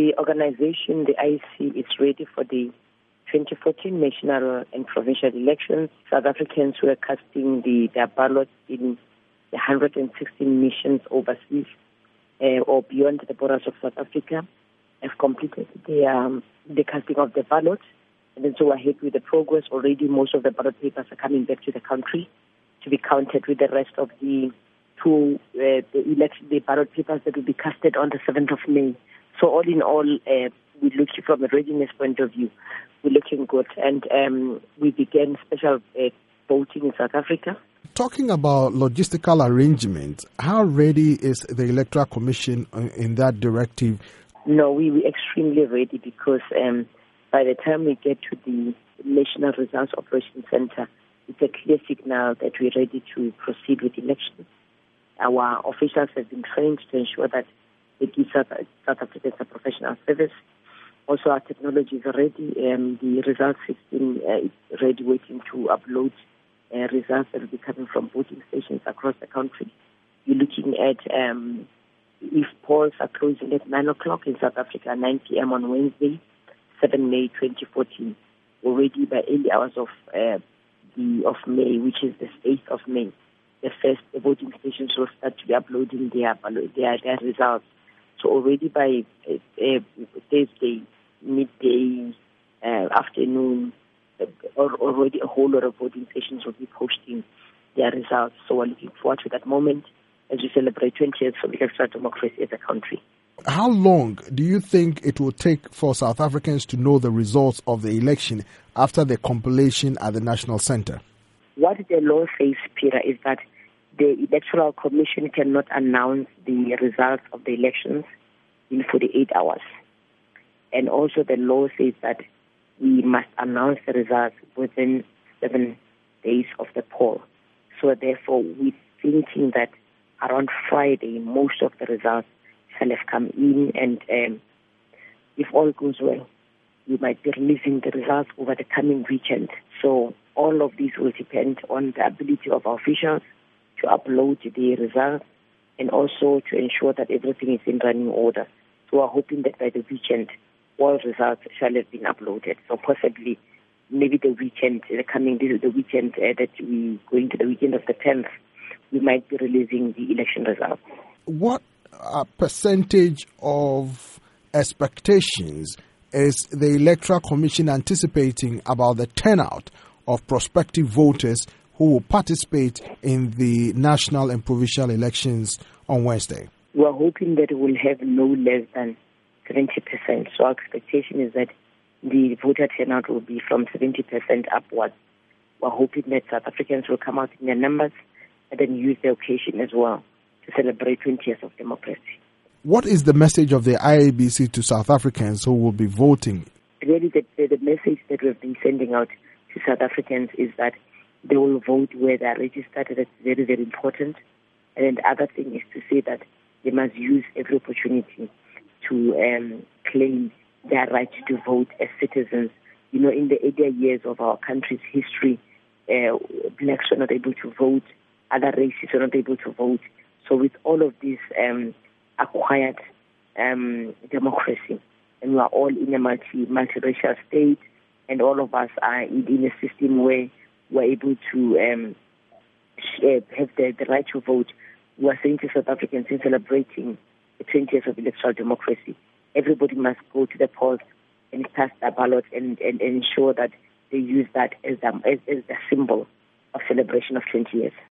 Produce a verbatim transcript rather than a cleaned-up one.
The organization, the I E C, is ready for the twenty fourteen national and provincial elections. South Africans who are casting the, their ballots in the one hundred sixteen missions overseas uh, or beyond the borders of South Africa have completed the, um, the casting of the ballot. And then so we're happy with the progress. Already most of the ballot papers are coming back to the country to be counted with the rest of the two uh, the election, the ballot papers that will be casted on the seventh of May. So all in all, uh, we look from a readiness point of view, we're looking good. And um, we began special uh, voting in South Africa. Talking about logistical arrangements, how ready is the Electoral Commission in that directive? No, we were extremely ready because um, by the time we get to the National Results Operations Center, it's a clear signal that we're ready to proceed with elections. Our officials have been trained to ensure that they give South, South Africans a professional service. Also, our technology is ready. Um, the results system uh, is ready, waiting to upload uh, results that will be coming from voting stations across the country. You're looking at um, if polls are closing at nine o'clock in South Africa, nine p.m. on Wednesday, seventh of May twenty fourteen. Already by early hours of uh, the of May, which is the eighth of May, the first the voting stations will start to be uploading their their, their results. So already by uh, uh, Thursday, midday, uh, afternoon, uh, already a whole lot of voting stations will be posting their results. So we're looking forward to that moment as we celebrate twenty years of electoral democracy as a country. How long do you think it will take for South Africans to know the results of the election after the compilation at the National Centre? What the law says, Peter, is that the Electoral Commission cannot announce the results of the elections in forty-eight hours. And also the law says that we must announce the results within seven days of the poll. So therefore, we're thinking that around Friday, most of the results shall have come in, and um, if all goes well, we might be releasing the results over the coming weekend. So all of these will depend on the ability of our officials to upload the results and also to ensure that everything is in running order. So we're hoping that by the weekend, all results shall have been uploaded. So possibly, maybe the weekend, the coming the, the weekend uh, that we going to the weekend of the tenth, we might be releasing the election results. What uh, percentage of expectations is the Electoral Commission anticipating about the turnout of prospective voters who will participate in the national and provincial elections on Wednesday? We are hoping that it will have no less than seventy percent. So our expectation is that the voter turnout will be from seventy percent upwards. We are hoping that South Africans will come out in their numbers and then use the occasion as well to celebrate twenty years of democracy. What is the message of the I E B C to South Africans who will be voting? Really, the, the message that we've been sending out to South Africans is that they will vote where they are registered. That's very, very important. And then the other thing is to say that they must use every opportunity to um, claim their right to vote as citizens. You know, in the earlier years of our country's history, uh, blacks were not able to vote, other races were not able to vote. So with all of this um, acquired um, democracy, and we are all in a multi, multiracial state, and all of us are in, in a system where we're able to um, have the, the right to vote. We are saying to South Africans in celebrating the twenty years of electoral democracy, everybody must go to the polls and cast their ballot and, and, and ensure that they use that as the, as, as the symbol of celebration of twenty years.